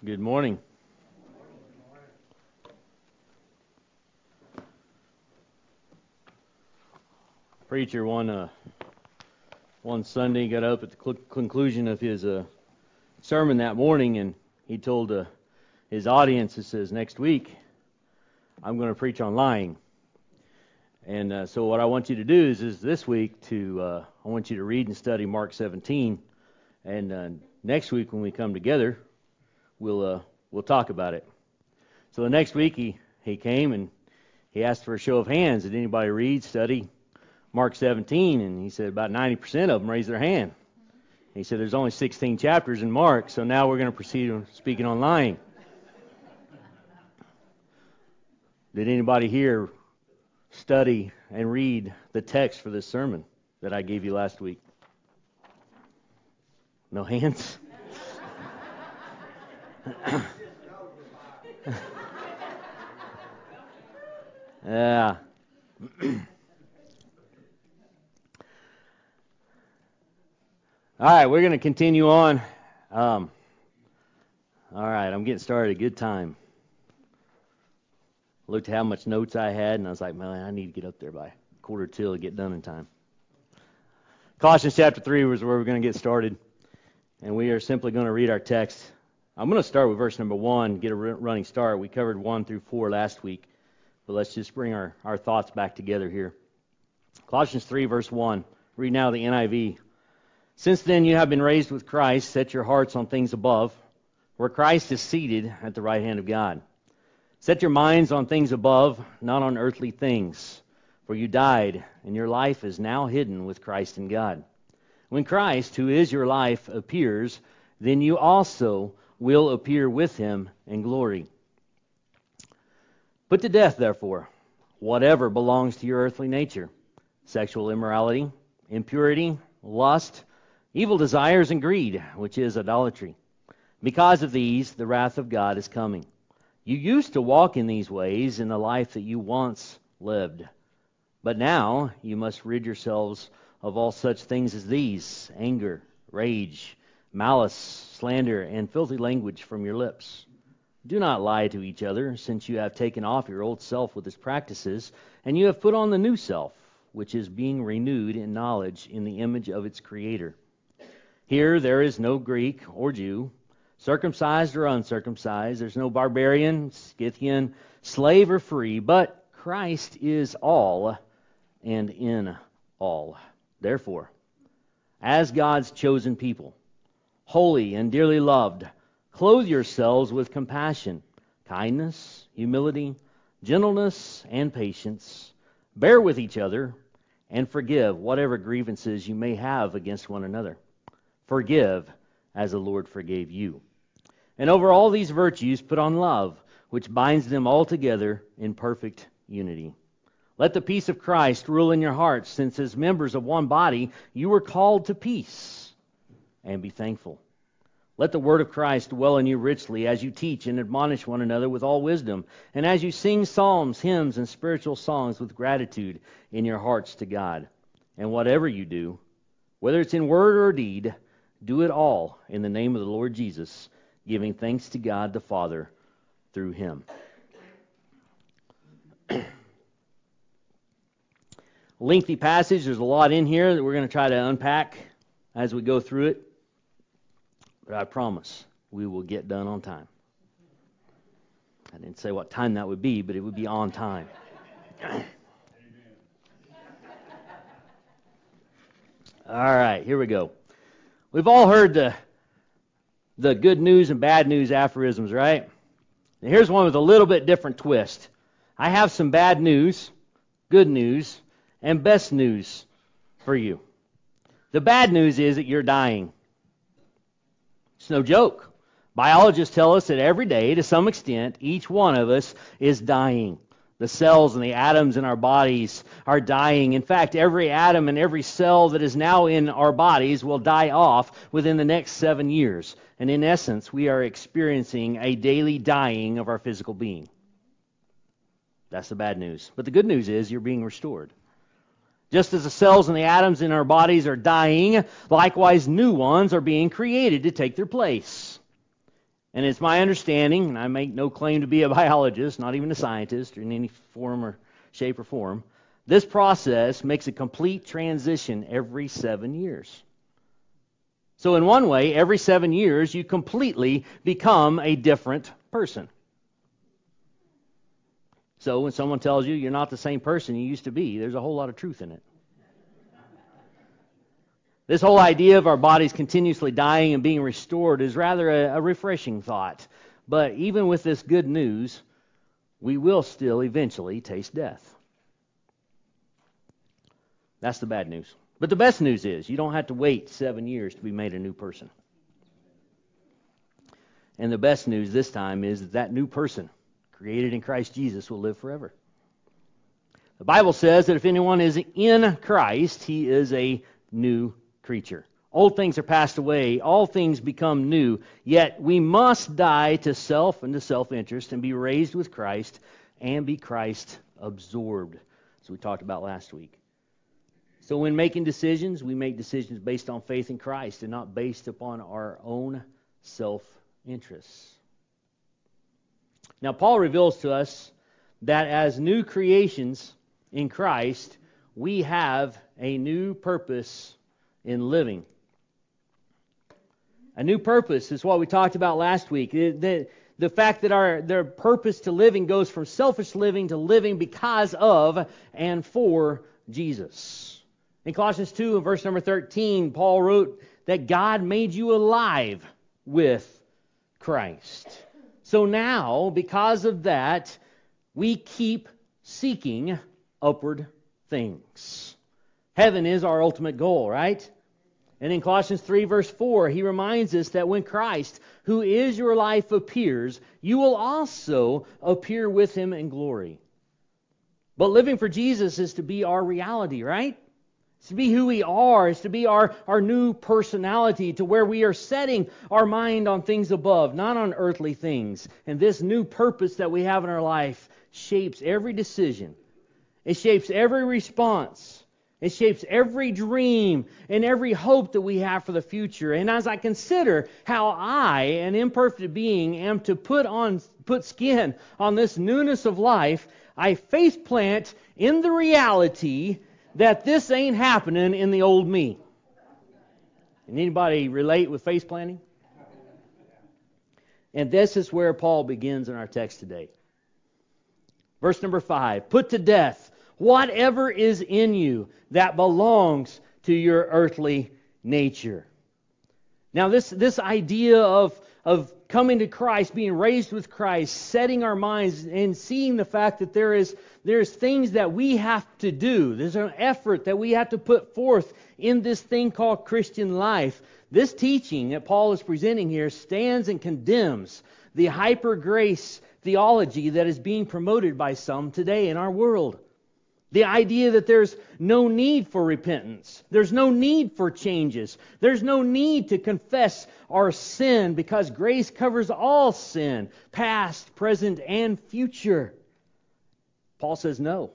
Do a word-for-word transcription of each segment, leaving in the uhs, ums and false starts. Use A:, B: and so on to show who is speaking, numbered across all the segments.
A: Good morning. Preacher one uh, one Sunday got up at the cl- conclusion of his uh, sermon that morning, and he told uh, his audience, it says, next week I'm going to preach on lying. And uh, so what I want you to do is, is this week to uh, I want you to read and study Mark seventeen, and uh, next week when we come together, we'll uh, we'll talk about it. So the next week he, he came and he asked for a show of hands. Did anybody read, study Mark seventeen? And he said about ninety percent of them raised their hand. He said there's only sixteen chapters in Mark, so now we're going to proceed on speaking on lying. Did anybody here study and read the text for this sermon that I gave you last week? No hands? Yeah. All right, we're going to continue on. Um, all right, I'm getting started at a good time. Looked at how much notes I had, and I was like, man, I need to get up there by quarter till to get done in time. Colossians chapter three was where we're going to get started, and we are simply going to read our text. I'm going to start with verse number one, get a running start. We covered one through four last week, but let's just bring our, our thoughts back together here. Colossians three, verse one, read now the N I V. Since then you have been raised with Christ, set your hearts on things above, where Christ is seated at the right hand of God. Set your minds on things above, not on earthly things, for you died, and your life is now hidden with Christ in God. When Christ, who is your life, appears, then you also will appear with him in glory. Put to death, therefore, whatever belongs to your earthly nature: sexual immorality, impurity, lust, evil desires, and greed, which is idolatry. Because of these, the wrath of God is coming. You used to walk in these ways in the life that you once lived. But now you must rid yourselves of all such things as these: anger, rage, malice, slander, and filthy language from your lips. Do not lie to each other, since you have taken off your old self with its practices, and you have put on the new self, which is being renewed in knowledge in the image of its Creator. Here there is no Greek or Jew, circumcised or uncircumcised. There's no barbarian, Scythian, slave or free, but Christ is all and in all. Therefore, as God's chosen people, holy and dearly loved, clothe yourselves with compassion, kindness, humility, gentleness, and patience. Bear with each other and forgive whatever grievances you may have against one another. Forgive as the Lord forgave you. And over all these virtues put on love, which binds them all together in perfect unity. Let the peace of Christ rule in your hearts, since as members of one body you were called to peace, and be thankful. Let the word of Christ dwell in you richly as you teach and admonish one another with all wisdom, and as you sing psalms, hymns, and spiritual songs with gratitude in your hearts to God. And whatever you do, whether it's in word or deed, do it all in the name of the Lord Jesus, giving thanks to God the Father through him. Lengthy passage. There's a lot in here that we're going to try to unpack as we go through it. But I promise we will get done on time. I didn't say what time that would be, but it would be on time. All right, here we go. We've all heard the the good news and bad news aphorisms, right? Now here's one with a little bit different twist. I have some bad news, good news, and best news for you. The bad news is that you're dying. It's no joke. Biologists tell us that every day, to some extent, each one of us is dying. The cells and the atoms in our bodies are dying. In fact, every atom and every cell that is now in our bodies will die off within the next seven years. And in essence, we are experiencing a daily dying of our physical being. That's the bad news. But the good news is you're being restored. Just as the cells and the atoms in our bodies are dying, likewise new ones are being created to take their place. And it's my understanding, and I make no claim to be a biologist, not even a scientist, or in any form or shape or form, this process makes a complete transition every seven years. So in one way, every seven years, you completely become a different person. So when someone tells you you're not the same person you used to be, there's a whole lot of truth in it. This whole idea of our bodies continuously dying and being restored is rather a, a refreshing thought. But even with this good news, we will still eventually taste death. That's the bad news. But the best news is you don't have to wait seven years to be made a new person. And the best news this time is that that new person, created in Christ Jesus, will live forever. The Bible says that if anyone is in Christ, he is a new creature. Old things are passed away, all things become new. Yet we must die to self and to self-interest and be raised with Christ and be Christ absorbed, as we talked about last week. So when making decisions, we make decisions based on faith in Christ and not based upon our own self-interests. Now, Paul reveals to us that as new creations in Christ, we have a new purpose in living. A new purpose is what we talked about last week. The, the fact that our their purpose to living goes from selfish living to living because of and for Jesus. In Colossians two, verse number thirteen, Paul wrote that God made you alive with Christ. So now, because of that, we keep seeking upward things. Heaven is our ultimate goal, right? And in Colossians three, verse four, he reminds us that when Christ, who is your life, appears, you will also appear with him in glory. But living for Jesus is to be our reality, right? It's to be who we are. It's to be our, our new personality, to where we are setting our mind on things above, not on earthly things. And this new purpose that we have in our life shapes every decision. It shapes every response. It shapes every dream and every hope that we have for the future. And as I consider how I, an imperfect being, am to put on put skin on this newness of life, I face plant in the reality that this ain't happening in the old me. Can anybody relate with face planting? And this is where Paul begins in our text today. Verse number five, put to death whatever is in you that belongs to your earthly nature. Now this, this idea of, of coming to Christ, being raised with Christ, setting our minds and seeing the fact that there is there's things that we have to do. There's an effort that we have to put forth in this thing called Christian life. This teaching that Paul is presenting here stands and condemns the hyper-grace theology that is being promoted by some today in our world. The idea that there's no need for repentance. There's no need for changes. There's no need to confess our sin because grace covers all sin, past, present, and future. Paul says no.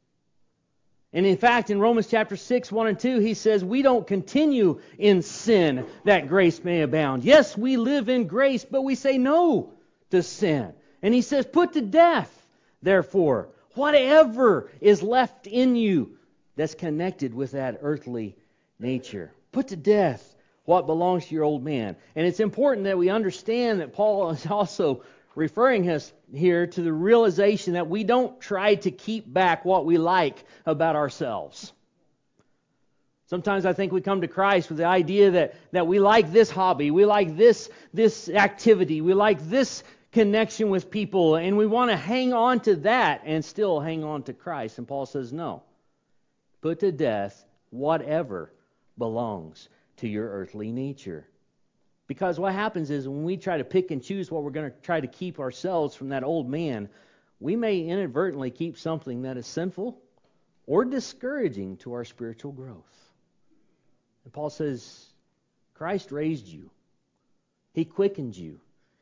A: And in fact, in Romans chapter six, one and two, he says we don't continue in sin that grace may abound. Yes, we live in grace, but we say no to sin. And he says, put to death, therefore, whatever is left in you that's connected with that earthly nature. Put to death what belongs to your old man. And it's important that we understand that Paul is also referring us here to the realization that we don't try to keep back what we like about ourselves. Sometimes I think we come to Christ with the idea that, that we like this hobby, we like this, this activity, we like this connection with people, and we want to hang on to that and still hang on to Christ. And Paul says, no. Put to death whatever belongs to your earthly nature. Because what happens is when we try to pick and choose what we're going to try to keep ourselves from that old man, we may inadvertently keep something that is sinful or discouraging to our spiritual growth. And Paul says, Christ raised you. He quickened you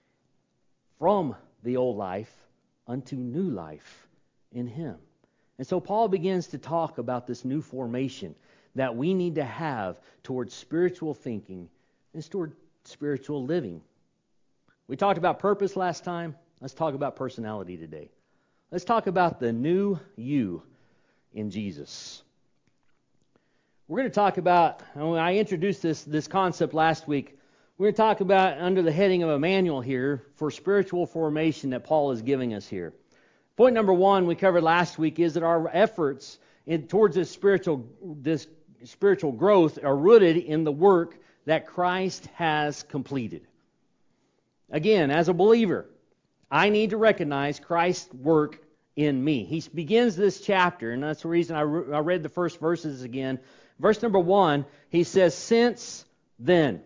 A: from the old life unto new life in Him. And so Paul begins to talk about this new formation that we need to have towards spiritual thinking and toward spiritual living. We talked about purpose last time. Let's talk about personality today. Let's talk about the new you in Jesus. We're going to talk about, when I introduced this, this concept last week, we're going to talk about under the heading of a manual here for spiritual formation that Paul is giving us here. Point number one we covered last week is that our efforts in, towards this spiritual, this spiritual growth are rooted in the work that Christ has completed. Again, as a believer, I need to recognize Christ's work in me. He begins this chapter, and that's the reason I, re- I read the first verses again. Verse number one, he says, since then.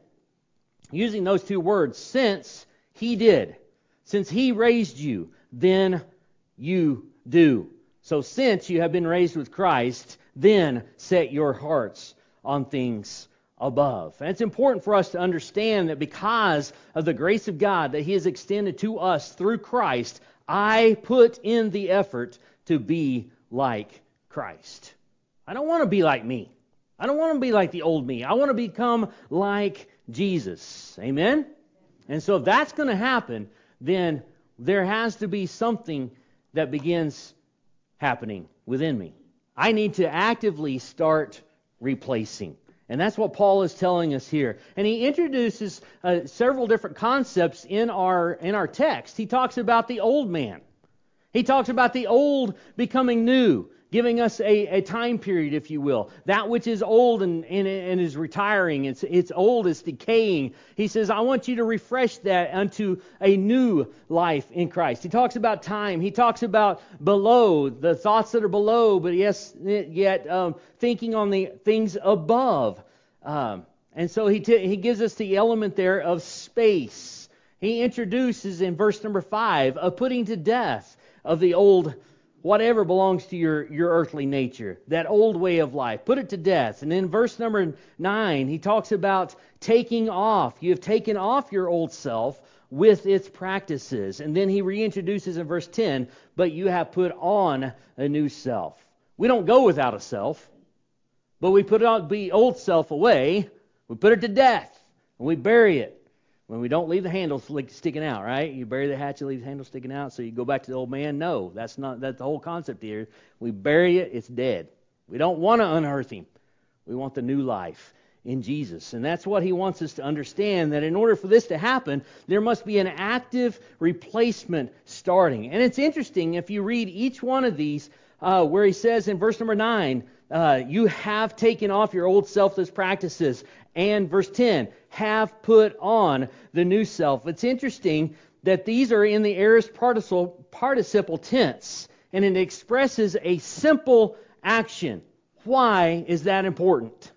A: Using those two words, since he did. Since he raised you, then you do. So since you have been raised with Christ, then set your hearts on things above. And it's important for us to understand that because of the grace of God that He has extended to us through Christ, I put in the effort to be like Christ. I don't want to be like me. I don't want to be like the old me. I want to become like Jesus. Amen? And so if that's going to happen, then there has to be something that begins happening within me. I need to actively start replacing. And that's what Paul is telling us here. And he introduces uh, several different concepts in our in our text. He talks about the old man. He talks about the old becoming new, giving us a, a time period, if you will. That which is old and, and, and is retiring, it's, it's old, it's decaying. He says, I want you to refresh that unto a new life in Christ. He talks about time. He talks about below, the thoughts that are below, but yes, yet um, thinking on the things above. Um, and so he, t- he gives us the element there of space. He introduces in verse number five, a putting to death of the old whatever belongs to your, your earthly nature, that old way of life. Put it to death. And in verse number nine, he talks about taking off. You have taken off your old self with its practices. And then he reintroduces in verse ten, but you have put on a new self. We don't go without a self, but we put on the old self away. We put it to death, and we bury it. When we don't leave the handle sticking out, right? You bury the hatchet, leave the handle sticking out, so you go back to the old man. No, that's not that's the whole concept here. We bury it, it's dead. We don't want to unearth him. We want the new life in Jesus. And that's what he wants us to understand, that in order for this to happen, there must be an active replacement starting. And it's interesting, if you read each one of these, uh, where he says in verse number nine, uh, you have taken off your old selfless practices. And verse ten, have put on the new self. It's interesting that these are in the aorist participle, participle tense, and it expresses a simple action. Why is that important?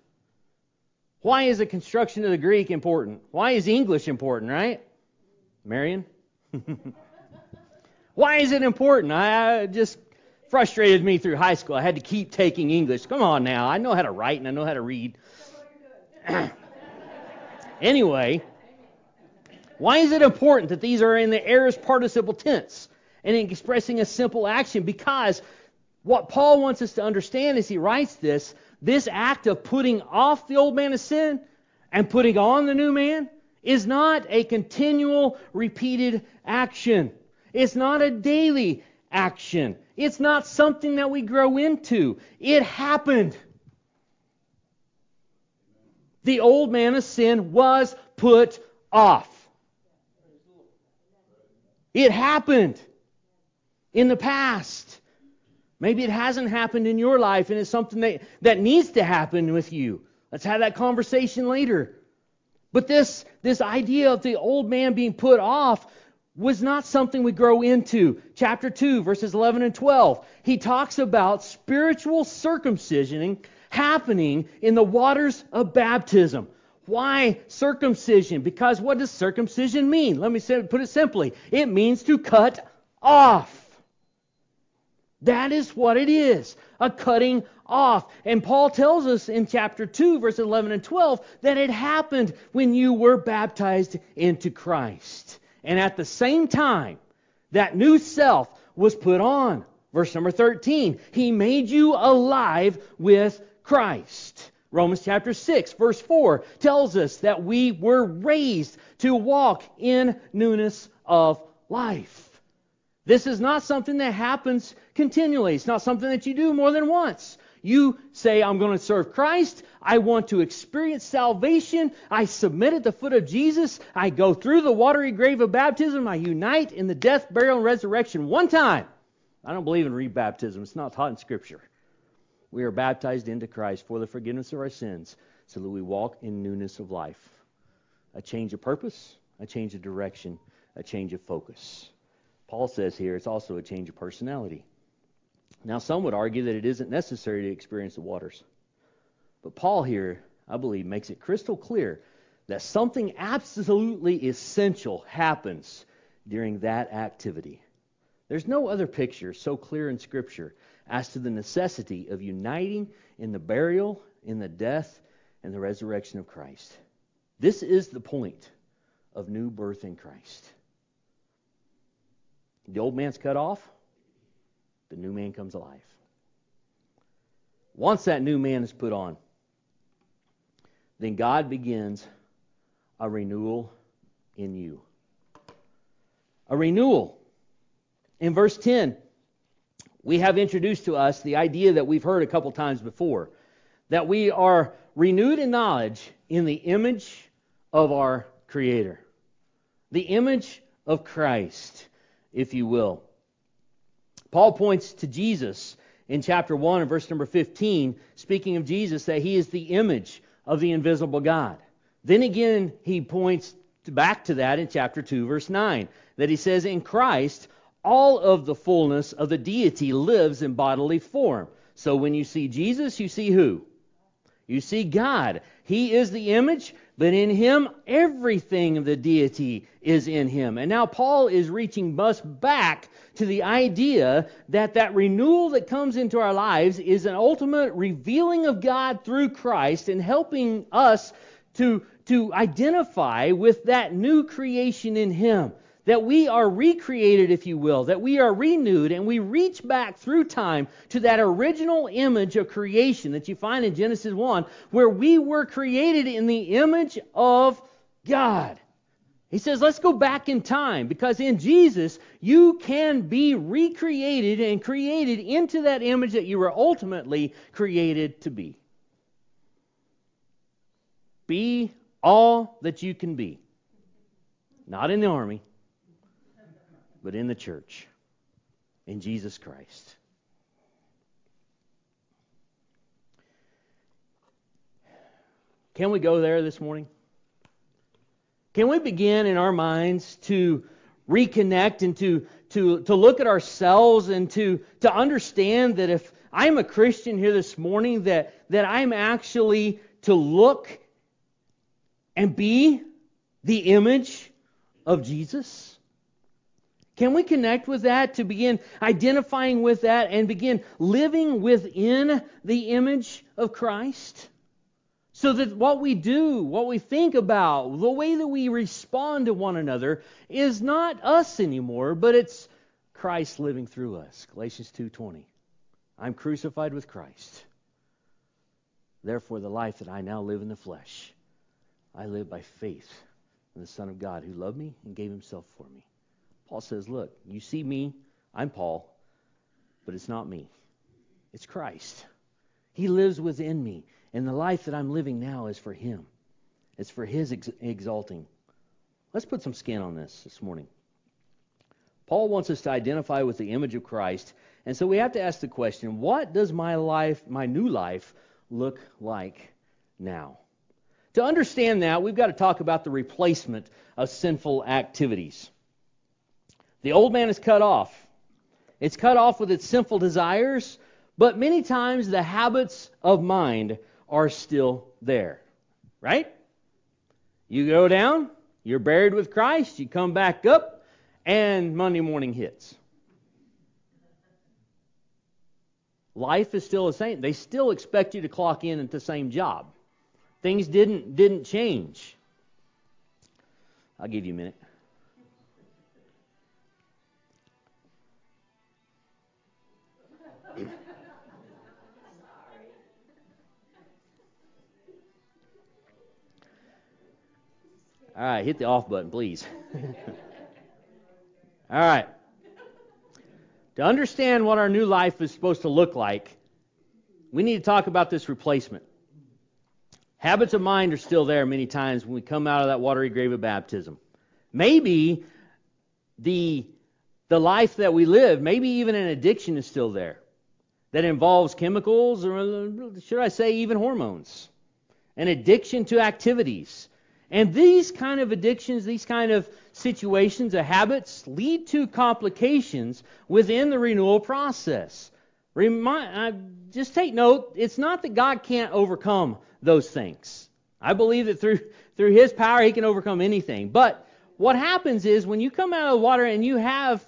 A: Why is the construction of the Greek important? Why is English important, right? Marion? Why is it important? I, I just frustrated me through high school. I had to keep taking English. Come on now. I know how to write and I know how to read. Anyway, why is it important that these are in the aorist participle tense and expressing a simple action? Because what Paul wants us to understand as he writes this, this act of putting off the old man of sin and putting on the new man is not a continual, repeated action. It's not a daily action. It's not something that we grow into. It happened. The old man of sin was put off. It happened in the past. Maybe it hasn't happened in your life, and it's something that, that needs to happen with you. Let's have that conversation later. But this, this idea of the old man being put off was not something we grow into. Chapter two, verses eleven and twelve. He talks about spiritual circumcision happening in the waters of baptism. Why circumcision? Because what does circumcision mean? Let me say, put it simply. It means to cut off. That is what it is, a cutting off. And Paul tells us in chapter two, verses eleven and twelve, that it happened when you were baptized into Christ. And at the same time, that new self was put on. Verse number thirteen, He made you alive with Christ. Romans chapter six, verse four tells us that we were raised to walk in newness of life. This is not something that happens continually. It's not something that you do more than once. You say, I'm going to serve Christ. I want to experience salvation. I submit at the foot of Jesus. I go through the watery grave of baptism. I unite in the death, burial, and resurrection one time. I don't believe in rebaptism. It's not taught in Scripture. We are baptized into Christ for the forgiveness of our sins so that we walk in newness of life. A change of purpose, a change of direction, a change of focus. Paul says here it's also a change of personality. Now, some would argue that it isn't necessary to experience the waters. But Paul here, I believe, makes it crystal clear that something absolutely essential happens during that activity. There's no other picture so clear in Scripture as to the necessity of uniting in the burial, in the death, and the resurrection of Christ. This is the point of new birth in Christ. The old man's cut off. The new man comes alive. Once that new man is put on, then God begins a renewal in you. A renewal. In verse ten, we have introduced to us the idea that we've heard a couple times before, that we are renewed in knowledge in the image of our Creator. The image of Christ, if you will. Paul points to Jesus in chapter one and verse number fifteen, speaking of Jesus, that He is the image of the invisible God. Then again, he points back to that in chapter two, verse nine, that he says, in Christ, all of the fullness of the deity lives in bodily form. So when you see Jesus, you see who? You see God. He is the image, but in Him, everything of the deity is in Him. And now Paul is reaching us back to the idea that that renewal that comes into our lives is an ultimate revealing of God through Christ and helping us to, to identify with that new creation in Him. That we are recreated, if you will, that we are renewed, and we reach back through time to that original image of creation that you find in Genesis one, where we were created in the image of God. He says, let's go back in time, because in Jesus, you can be recreated and created into that image that you were ultimately created to be. Be all that you can be. Not in the army, but in the church, in Jesus Christ. Can we go there this morning? Can we begin in our minds to reconnect and to, to, to look at ourselves and to, to understand that if I'm a Christian here this morning, that, that I'm actually to look and be the image of Jesus? Can we connect with that to begin identifying with that and begin living within the image of Christ? So that what we do, what we think about, the way that we respond to one another is not us anymore, but it's Christ living through us. Galatians two twenty. I'm crucified with Christ. Therefore, the life that I now live in the flesh, I live by faith in the Son of God who loved me and gave Himself for me. Paul says, look, you see me, I'm Paul, but it's not me. It's Christ. He lives within me, and the life that I'm living now is for Him. It's for His ex- exalting. Let's put some skin on this this morning. Paul wants us to identify with the image of Christ, and so we have to ask the question, what does my life, my new life, look like now? To understand that, we've got to talk about the replacement of sinful activities. The old man is cut off. It's cut off with its sinful desires, but many times the habits of mind are still there. Right? You go down, you're buried with Christ, you come back up, and Monday morning hits. Life is still the same. They still expect you to clock in at the same job. Things didn't didn't change. I'll give you a minute. All right, hit the off button, please. All right. To understand what our new life is supposed to look like, we need to talk about this replacement. Habits of mind are still there many times when we come out of that watery grave of baptism. Maybe the, the life that we live, maybe even an addiction is still there that involves chemicals, or should I say even hormones. An addiction to activities. And these kind of addictions, these kind of situations, of habits, lead to complications within the renewal process. Remind, uh, just take note, it's not that God can't overcome those things. I believe that through through His power, He can overcome anything. But what happens is when you come out of the water and you have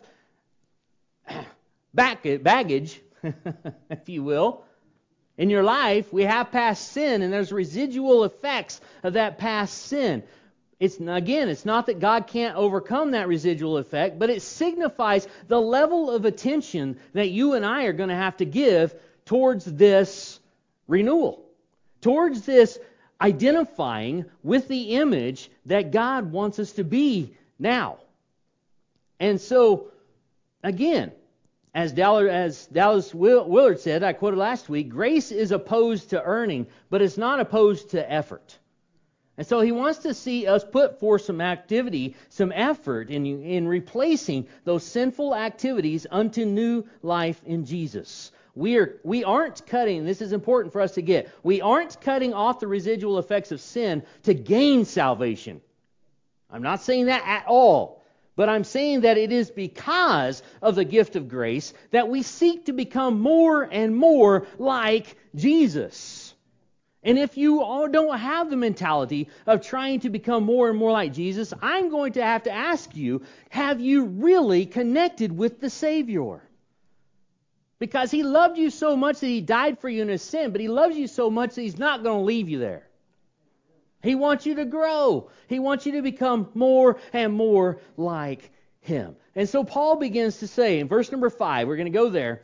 A: back, baggage, if you will, in your life, we have past sin, and there's residual effects of that past sin. It's again, it's not that God can't overcome that residual effect, but it signifies the level of attention that you and I are going to have to give towards this renewal, towards this identifying with the image that God wants us to be now. And so, again, As Dallas, as Dallas Willard said, I quoted last week, grace is opposed to earning, but it's not opposed to effort. And so he wants to see us put forth some activity, some effort in, in replacing those sinful activities unto new life in Jesus. We, are, we aren't cutting, this is important for us to get, we aren't cutting off the residual effects of sin to gain salvation. I'm not saying that at all. But I'm saying that it is because of the gift of grace that we seek to become more and more like Jesus. And if you all don't have the mentality of trying to become more and more like Jesus, I'm going to have to ask you, have you really connected with the Savior? Because He loved you so much that He died for you in His sin, but He loves you so much that He's not going to leave you there. He wants you to grow. He wants you to become more and more like Him. And so Paul begins to say in verse number five, we're going to go there.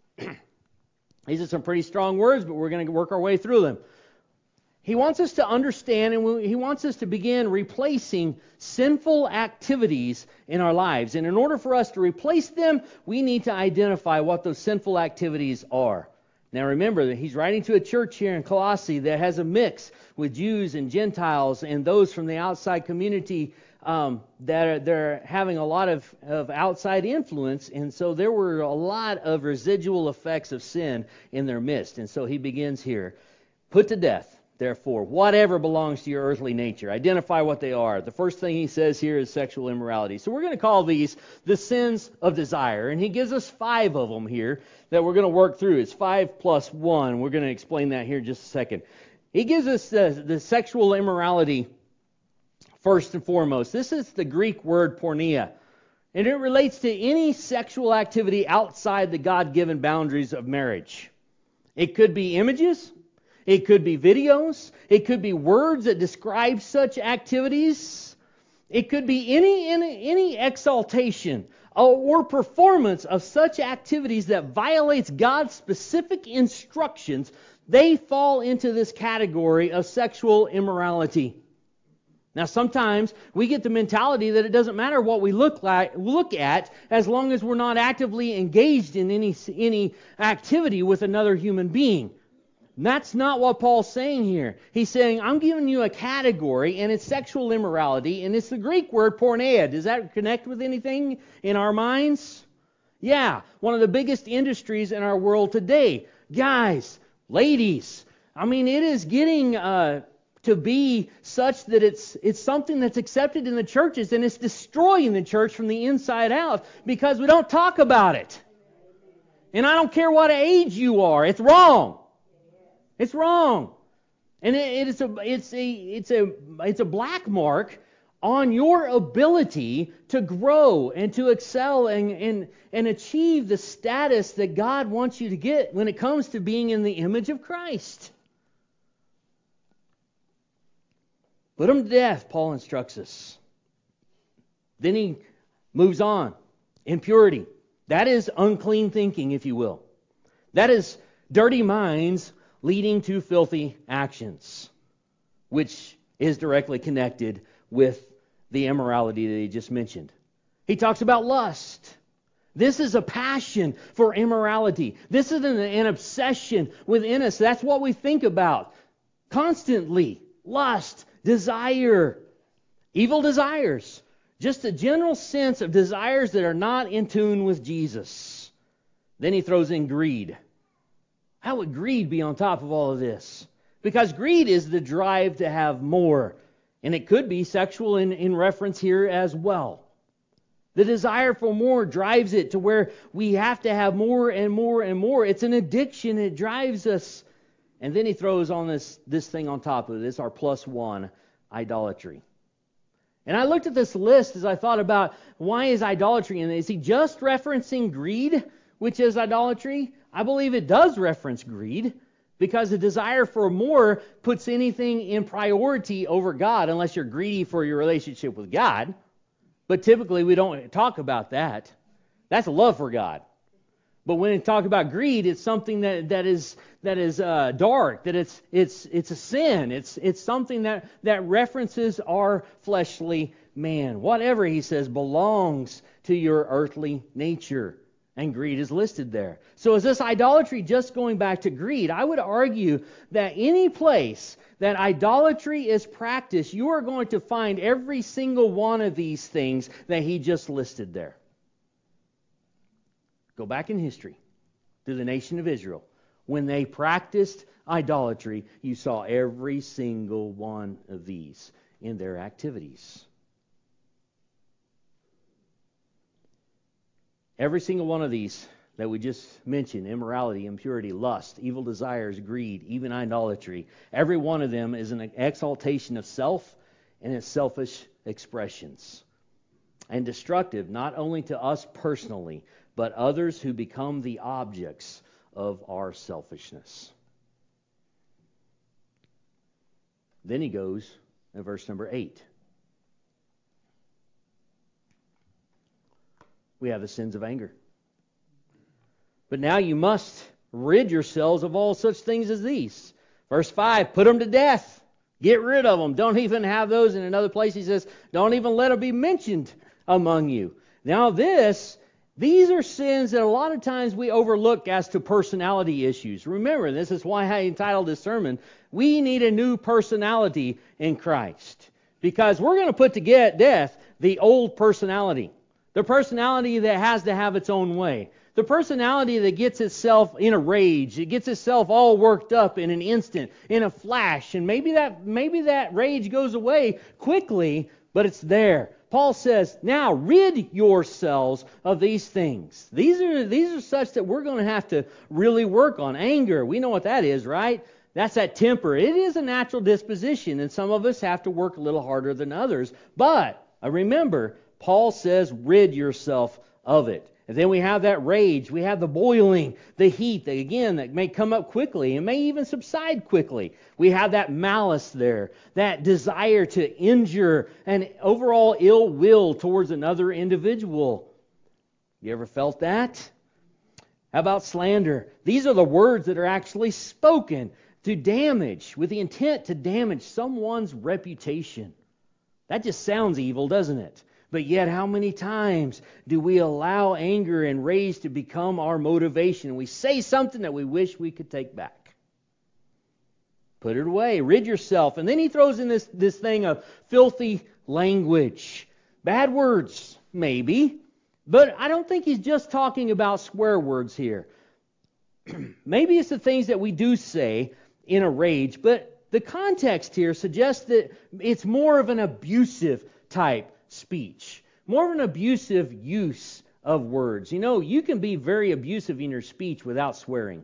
A: These are some pretty strong words, but we're going to work our way through them. He wants us to understand, and he wants us to begin replacing sinful activities in our lives. And in order for us to replace them, we need to identify what those sinful activities are. Now remember that he's writing to a church here in Colossae that has a mix with Jews and Gentiles and those from the outside community um, that are they're having a lot of, of outside influence. And so there were a lot of residual effects of sin in their midst. And so he begins here. Put to death, therefore, whatever belongs to your earthly nature. Identify what they are. The first thing he says here is sexual immorality. So we're going to call these the sins of desire. And he gives us five of them here that we're going to work through. It's five plus one. We're going to explain that here in just a second. He gives us the, the sexual immorality first and foremost. This is the Greek word porneia. And it relates to any sexual activity outside the God-given boundaries of marriage. It could be images. It could be videos. It could be words that describe such activities. It could be any, any, any exaltation or performance of such activities that violates God's specific instructions. They fall into this category of sexual immorality. Now, sometimes we get the mentality that it doesn't matter what we look like, look at, as long as we're not actively engaged in any, any activity with another human being. And that's not what Paul's saying here. He's saying, I'm giving you a category, and it's sexual immorality, and it's the Greek word porneia. Does that connect with anything in our minds? Yeah, one of the biggest industries in our world today. Guys, ladies, I mean, it is getting uh, to be such that it's it's something that's accepted in the churches, and it's destroying the church from the inside out because we don't talk about it. And I don't care what age you are, it's wrong. It's wrong, and it, it's a it's a it's a it's a black mark on your ability to grow and to excel and and and achieve the status that God wants you to get when it comes to being in the image of Christ. Put them to death, Paul instructs us. Then he moves on. Impurity. That is unclean thinking, if you will. That is dirty minds leading to filthy actions, which is directly connected with the immorality that he just mentioned. He talks about lust. This is a passion for immorality. This is an, an obsession within us. That's what we think about constantly. Lust, desire, evil desires. Just a general sense of desires that are not in tune with Jesus. Then he throws in greed. How would greed be on top of all of this? Because greed is the drive to have more. And it could be sexual in, in reference here as well. The desire for more drives it to where we have to have more and more and more. It's an addiction. It drives us. And then he throws on this, this thing on top of this, our plus one, idolatry. And I looked at this list as I thought about why is idolatry in it? Is he just referencing greed, which is idolatry? I believe it does reference greed because the desire for more puts anything in priority over God unless you're greedy for your relationship with God. But typically we don't talk about that. That's love for God. But when we talk about greed, it's something that, that is that is uh, dark, that it's it's it's a sin. It's it's something that, that references our fleshly man. Whatever, he says, belongs to your earthly nature. And greed is listed there. So is this idolatry just going back to greed? I would argue that any place that idolatry is practiced, you are going to find every single one of these things that he just listed there. Go back in history to the nation of Israel. When they practiced idolatry, you saw every single one of these in their activities. Every single one of these that we just mentioned, immorality, impurity, lust, evil desires, greed, even idolatry, every one of them is an exaltation of self and its selfish expressions. And destructive not only to us personally, but others who become the objects of our selfishness. Then he goes in verse number eight. We have the sins of anger. But now you must rid yourselves of all such things as these. Verse five, put them to death. Get rid of them. Don't even have those. In another place he says, don't even let them be mentioned among you. Now this, these are sins that a lot of times we overlook as to personality issues. Remember, this is why I entitled this sermon, we need a new personality in Christ. Because we're going to put to death the old personality. The personality that has to have its own way. The personality that gets itself in a rage. It gets itself all worked up in an instant, in a flash. And maybe that maybe that rage goes away quickly, but it's there. Paul says, now rid yourselves of these things. These are, these are such that we're going to have to really work on. Anger, we know what that is, right? That's that temper. It is a natural disposition, and some of us have to work a little harder than others. But remember, Paul says, rid yourself of it. And then we have that rage. We have the boiling, the heat, that, again, that may come up quickly and may even subside quickly. We have that malice there, that desire to injure and overall ill will towards another individual. You ever felt that? How about slander? These are the words that are actually spoken to damage, with the intent to damage someone's reputation. That just sounds evil, doesn't it? But yet, how many times do we allow anger and rage to become our motivation? We say something that we wish we could take back. Put it away. Rid yourself. And then he throws in this, this thing of filthy language. Bad words, maybe. But I don't think he's just talking about swear words here. Maybe it's the things that we do say in a rage. But the context here suggests that it's more of an abusive type speech. More of an abusive use of words. You know, you can be very abusive in your speech without swearing.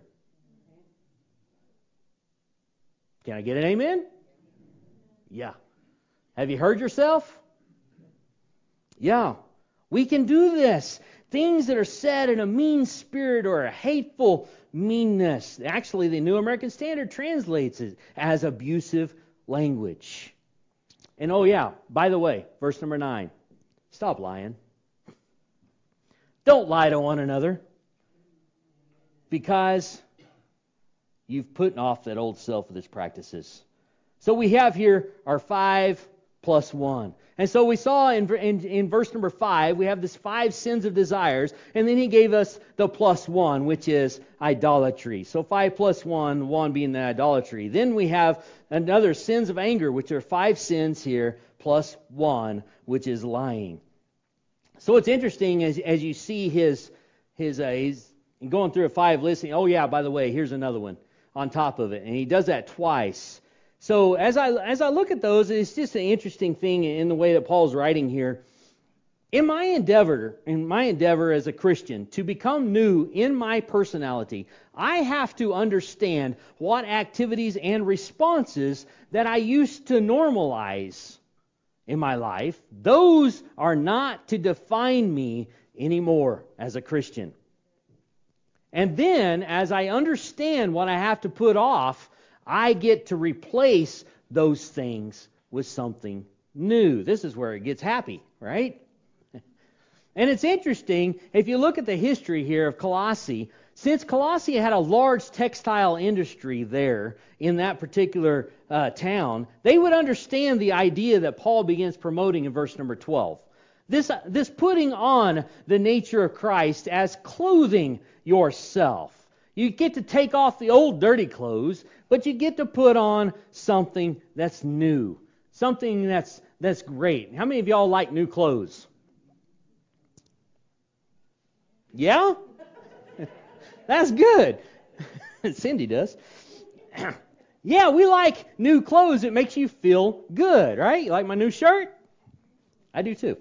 A: Can I get an amen? Yeah. Have you heard yourself? Yeah. We can do this. Things that are said in a mean spirit or a hateful meanness. Actually, the New American Standard translates it as abusive language. And oh yeah, by the way, verse number nine. Stop lying. Don't lie to one another. Because you've put off that old self with its practices. So we have here our five plus one. And so we saw in, in, in verse number five, we have this five sins of desires, and then he gave us the plus one, which is idolatry. So five plus one, one being the idolatry. Then we have another sins of anger, which are five sins here, plus one, which is lying. So it's interesting as, as you see his, his, uh, he's going through a five listing. Oh yeah, by the way, here's another one on top of it. And he does that twice. So as I as I look at those, it's just an interesting thing in the way that Paul's writing here. In my endeavor, in my endeavor as a Christian, to become new in my personality, I have to understand what activities and responses that I used to normalize in my life, those are not to define me anymore as a Christian. And then, as I understand what I have to put off, I get to replace those things with something new. This is where it gets happy, right? And it's interesting, if you look at the history here of Colossae, since Colossae had a large textile industry there in that particular uh, town, they would understand the idea that Paul begins promoting in verse number twelve. This, this putting on the nature of Christ as clothing yourself. You get to take off the old dirty clothes, but you get to put on something that's new. Something that's that's great. How many of y'all like new clothes? Yeah? That's good. Cindy does. Yeah, we like new clothes. It makes you feel good, right? You like my new shirt? I do too.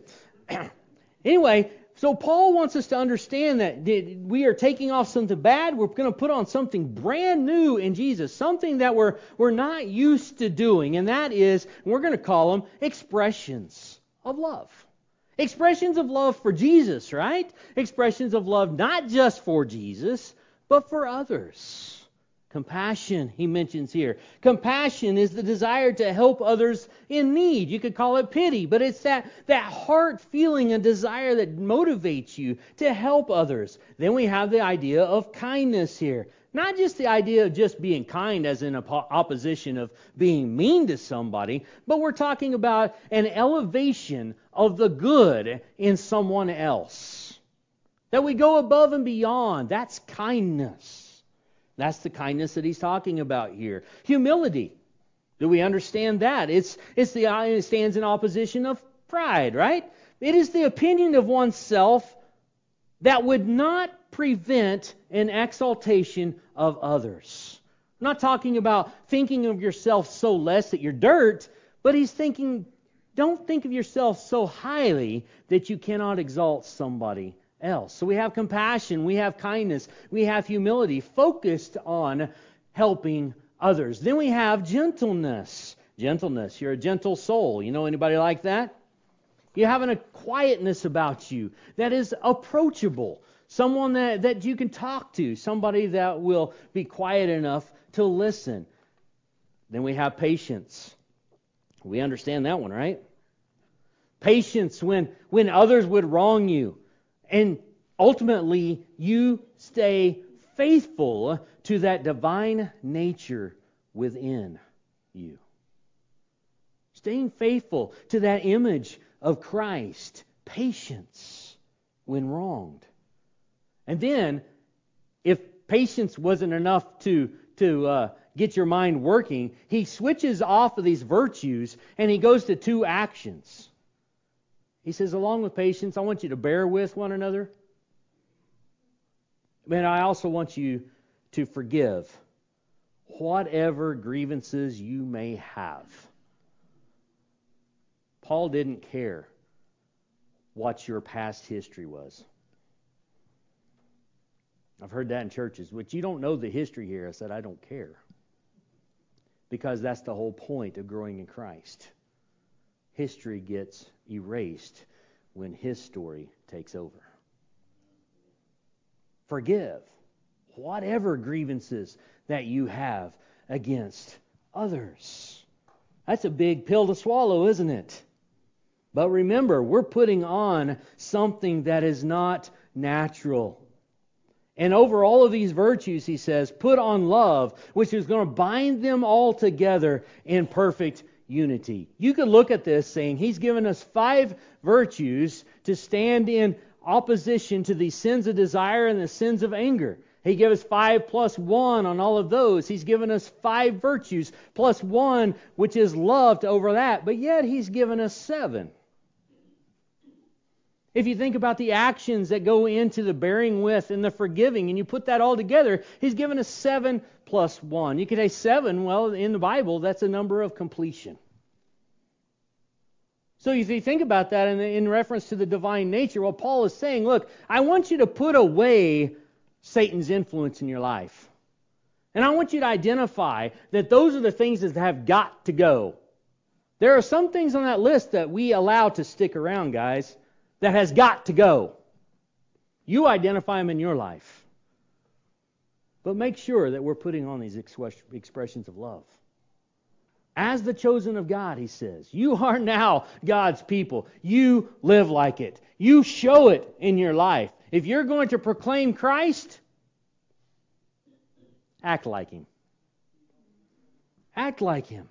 A: Anyway, so Paul wants us to understand that we are taking off something bad. We're going to put on something brand new in Jesus, something that we're we're not used to doing, and that is, we're going to call them expressions of love. Expressions of love for Jesus, right? Expressions of love not just for Jesus, but for others. Compassion, he mentions here. Compassion is the desire to help others in need. You could call it pity, but it's that, that heart feeling and desire that motivates you to help others. Then we have the idea of kindness here. Not just the idea of just being kind as in opposition of being mean to somebody, but we're talking about an elevation of the good in someone else. That we go above and beyond. That's kindness. That's the kindness that he's talking about here. Humility. Do we understand that? It's it's the it stands in opposition of pride, right? It is the opinion of oneself that would not prevent an exaltation of others. I'm not talking about thinking of yourself so less that you're dirt, but he's thinking, don't think of yourself so highly that you cannot exalt somebody else. So we have compassion, we have kindness, we have humility focused on helping others. Then we have gentleness. Gentleness. You're a gentle soul. You know anybody like that? You have a quietness about you that is approachable. Someone that, that you can talk to. Somebody that will be quiet enough to listen. Then we have patience. We understand that one, right? Patience when, when others would wrong you. And ultimately, you stay faithful to that divine nature within you. Staying faithful to that image of Christ. Patience when wronged. And then, if patience wasn't enough to, to uh, get your mind working, he switches off of these virtues and he goes to two actions. He says, along with patience, I want you to bear with one another. But I also want you to forgive whatever grievances you may have. Paul didn't care what your past history was. I've heard that in churches. But you don't know the history here. I said, I don't care. Because that's the whole point of growing in Christ. History gets erased when His story takes over. Forgive whatever grievances that you have against others. That's a big pill to swallow, isn't it? But remember, we're putting on something that is not natural. And over all of these virtues, he says, put on love, which is going to bind them all together in perfect unity. You could look at this saying He's given us five virtues to stand in opposition to the sins of desire and the sins of anger. He gave us five plus one on all of those. He's given us five virtues plus one, which is love, to over that. But yet He's given us seven. If you think about the actions that go into the bearing with and the forgiving, and you put that all together, He's given us seven plus one. You could say seven, well, in the Bible, that's a number of completion. So if you think about that in, in reference to the divine nature, well, Paul is saying, look, I want you to put away Satan's influence in your life. And I want you to identify that those are the things that have got to go. There are some things on that list that we allow to stick around, guys, that has got to go. You identify them in your life. But make sure that we're putting on these expressions of love. As the chosen of God, he says, you are now God's people. You live like it. You show it in your life. If you're going to proclaim Christ, act like Him. Act like Him.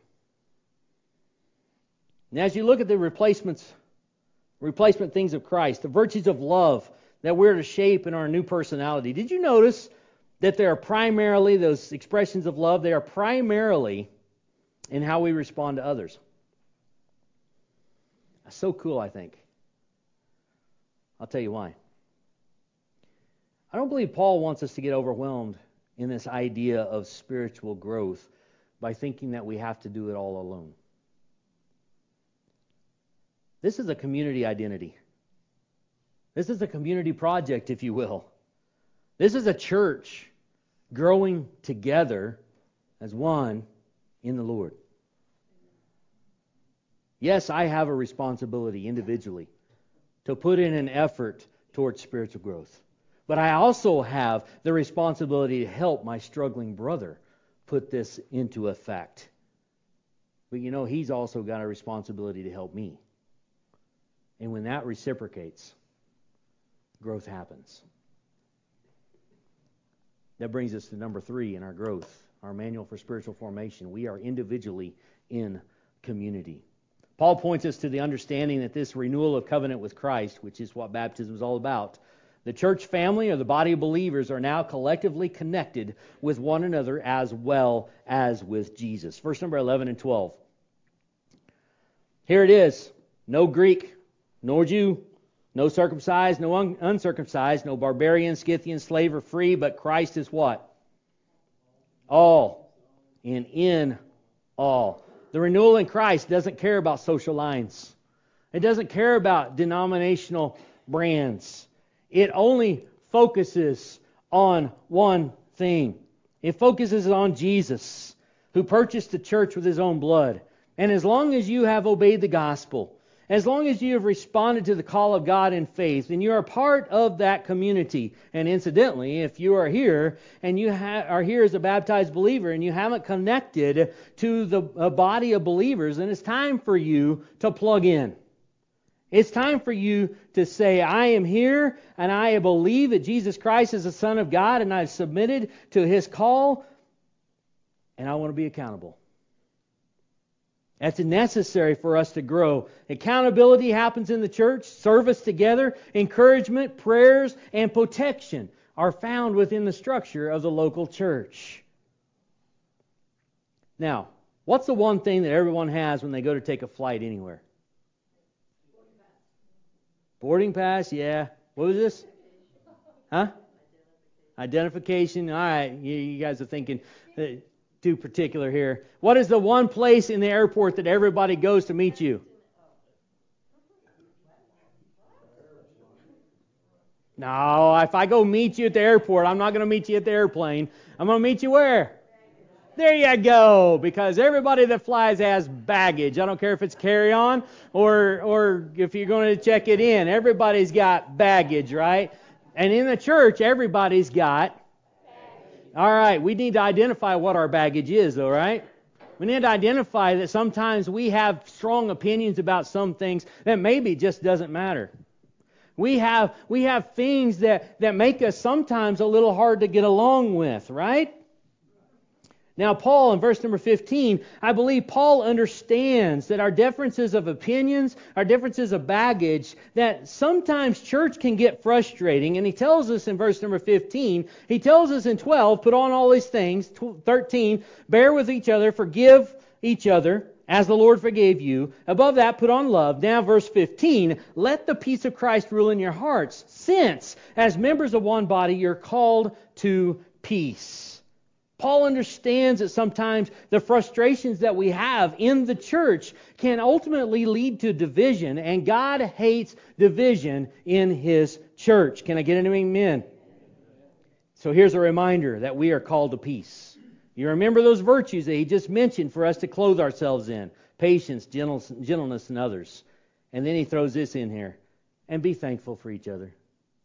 A: And as you look at the replacements, replacement things of Christ, the virtues of love that we're to shape in our new personality, did you notice that they are primarily, those expressions of love, they are primarily in how we respond to others? That's so cool, I think. I'll tell you why. I don't believe Paul wants us to get overwhelmed in this idea of spiritual growth by thinking that we have to do it all alone. This is a community identity. This is a community project, if you will. This is a church growing together as one in the Lord. Yes, I have a responsibility individually to put in an effort towards spiritual growth. But I also have the responsibility to help my struggling brother put this into effect. But you know, he's also got a responsibility to help me. And when that reciprocates, growth happens. That brings us to number three in our growth, our manual for spiritual formation. We are individually in community. Paul points us to the understanding that this renewal of covenant with Christ, which is what baptism is all about, the church family or the body of believers are now collectively connected with one another as well as with Jesus. Verse number eleven and twelve. Here it is. No Greek, nor Jew, no circumcised, no un- uncircumcised, no barbarian, Scythian, slave, or free, but Christ is what? All. And in all. The renewal in Christ doesn't care about social lines. It doesn't care about denominational brands. It only focuses on one thing. It focuses on Jesus, who purchased the church with His own blood. And as long as you have obeyed the gospel, as long as you have responded to the call of God in faith, then you are part of that community. And incidentally, if you are here and you ha- are here as a baptized believer and you haven't connected to the a body of believers, then it's time for you to plug in. It's time for you to say, I am here and I believe that Jesus Christ is the Son of God and I've submitted to His call and I want to be accountable. That's necessary for us to grow. Accountability happens in the church. Service together, encouragement, prayers, and protection are found within the structure of the local church. Now, what's the one thing that everyone has when they go to take a flight anywhere? Boarding pass, yeah. What was this? Huh? Identification. All right, you, you guys are thinking uh, too particular here. What is the one place in the airport that everybody goes to meet you? No, if I go meet you at the airport, I'm not going to meet you at the airplane. I'm going to meet you where? There you go, because everybody that flies has baggage. I don't care if it's carry-on or or if you're going to check it in. Everybody's got baggage, right? And in the church, everybody's got baggage. All right, we need to identify what our baggage is, though, right? We need to identify that sometimes we have strong opinions about some things that maybe just doesn't matter. We have we have things that, that make us sometimes a little hard to get along with, right? Now, Paul, in verse number fifteen, I believe Paul understands that our differences of opinions, our differences of baggage, that sometimes church can get frustrating. And he tells us in verse number fifteen, he tells us in twelve, put on all these things. thirteen, bear with each other, forgive each other, as the Lord forgave you. Above that, put on love. Now, verse fifteen, let the peace of Christ rule in your hearts, since, as members of one body, you're called to peace. Paul understands that sometimes the frustrations that we have in the church can ultimately lead to division, and God hates division in His church. Can I get an amen? So here's a reminder that we are called to peace. You remember those virtues that he just mentioned for us to clothe ourselves in: patience, gentleness, and others. And then he throws this in here: and be thankful for each other.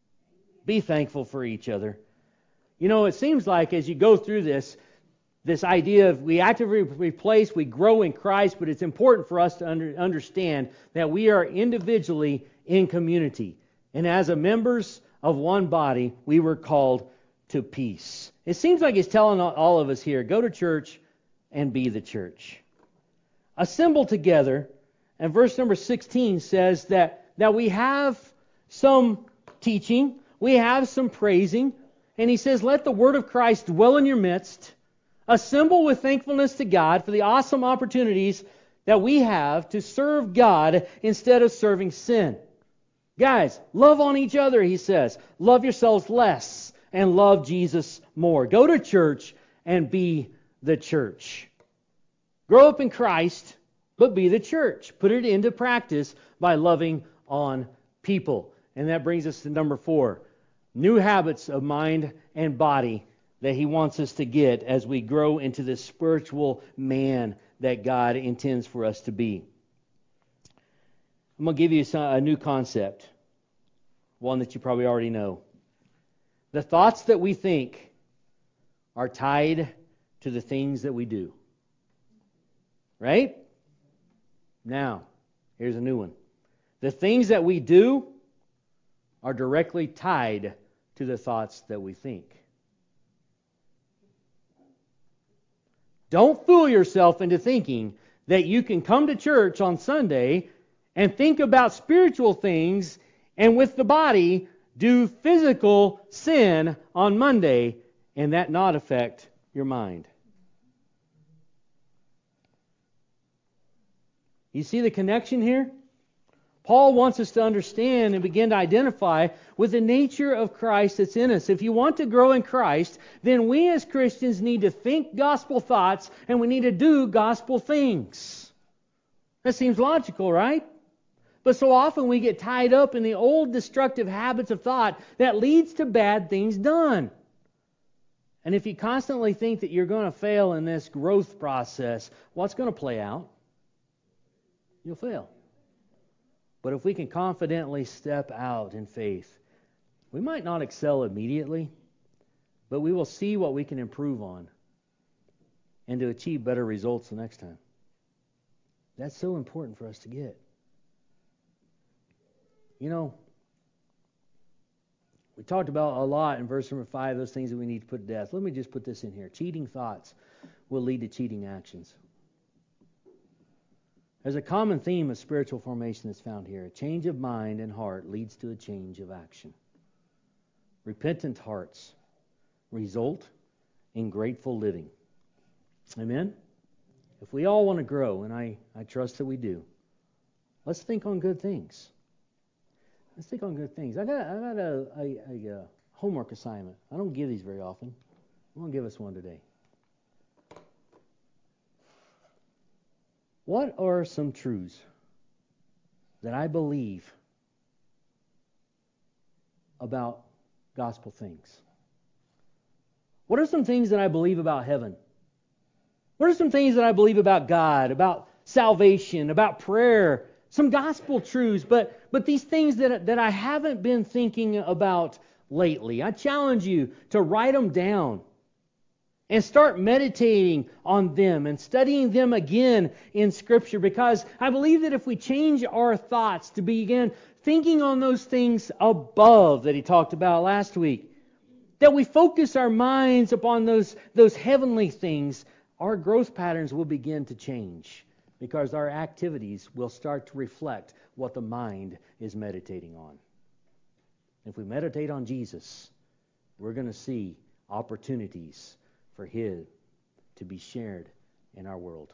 A: Be thankful for each other. You know, it seems like as you go through this, this idea of we actively replace, we grow in Christ, but it's important for us to under, understand that we are individually in community. And as a members of one body, we were called to peace. It seems like he's telling all of us here, go to church and be the church. Assemble together. And verse number sixteen says that, that we have some teaching, we have some praising. And he says, let the word of Christ dwell in your midst. Assemble with thankfulness to God for the awesome opportunities that we have to serve God instead of serving sin. Guys, love on each other, he says. Love yourselves less and love Jesus more. Go to church and be the church. Grow up in Christ, but be the church. Put it into practice by loving on people. And that brings us to number four. New habits of mind and body that he wants us to get as we grow into this spiritual man that God intends for us to be. I'm going to give you a new concept, one that you probably already know. The thoughts that we think are tied to the things that we do. Right? Now, here's a new one. The things that we do are directly tied to the thoughts that we think. Don't fool yourself into thinking that you can come to church on Sunday and think about spiritual things and with the body do physical sin on Monday and that not affect your mind. You see the connection here? Paul wants us to understand and begin to identify with the nature of Christ that's in us. If you want to grow in Christ, then we as Christians need to think gospel thoughts and we need to do gospel things. That seems logical, right? But so often we get tied up in the old destructive habits of thought that leads to bad things done. And if you constantly think that you're going to fail in this growth process, what's going to play out? You'll fail. But if we can confidently step out in faith, we might not excel immediately, but we will see what we can improve on and to achieve better results the next time. That's so important for us to get. You know, we talked about a lot in verse number five, those things that we need to put to death. Let me just put this in here. Cheating thoughts will lead to cheating actions. There's a common theme of spiritual formation that's found here. A change of mind and heart leads to a change of action. Repentant hearts result in grateful living. Amen? If we all want to grow, and I, I trust that we do, let's think on good things. Let's think on good things. I got, I got a, a, a homework assignment. I don't give these very often. I'm going to give us one today. What are some truths that I believe about gospel things? What are some things that I believe about heaven? What are some things that I believe about God, about salvation, about prayer? Some gospel truths, but but these things that, that I haven't been thinking about lately. I challenge you to write them down and start meditating on them and studying them again in Scripture, because I believe that if we change our thoughts to begin thinking on those things above that he talked about last week, that we focus our minds upon those, those heavenly things, our growth patterns will begin to change because our activities will start to reflect what the mind is meditating on. If we meditate on Jesus, we're going to see opportunities for His to be shared in our world.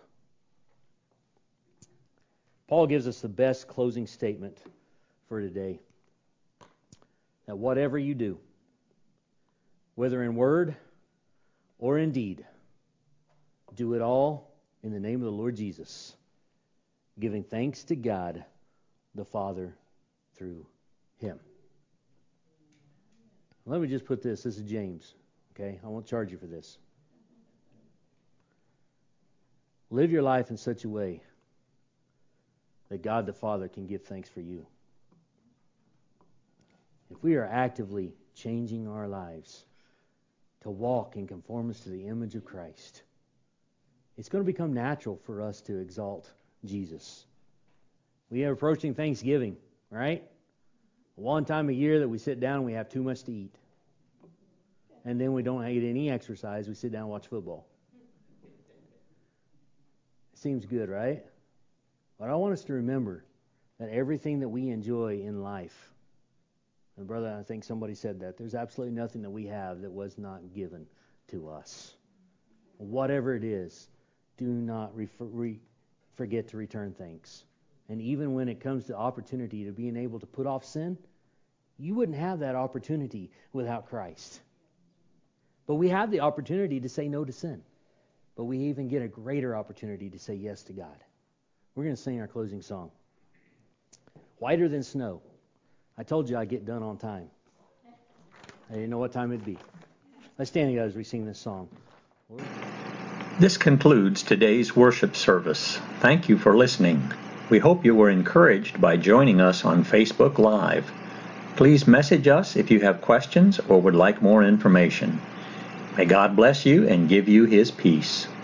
A: Paul gives us the best closing statement for today. That whatever you do, whether in word or in deed, do it all in the name of the Lord Jesus, giving thanks to God the Father through Him. Let me just put this. This is James. Okay? I won't charge you for this. Live your life in such a way that God the Father can give thanks for you. If we are actively changing our lives to walk in conformance to the image of Christ, it's going to become natural for us to exalt Jesus. We are approaching Thanksgiving, right? One time a year that we sit down and we have too much to eat. And then we don't get any exercise. We sit down and watch football. It seems good, right? But I want us to remember that everything that we enjoy in life, and brother, I think somebody said that, there's absolutely nothing that we have that was not given to us. Whatever it is, do not refer, re, forget to return thanks. And even when it comes to opportunity to being able to put off sin, you wouldn't have that opportunity without Christ. But we have the opportunity to say no to sin. But we even get a greater opportunity to say yes to God. We're going to sing our closing song. Whiter than snow. I told you I'd get done on time. I didn't know what time it'd be. Let's stand together as we sing this song.
B: This concludes today's worship service. Thank you for listening. We hope you were encouraged by joining us on Facebook Live. Please message us if you have questions or would like more information. May God bless you and give you His peace.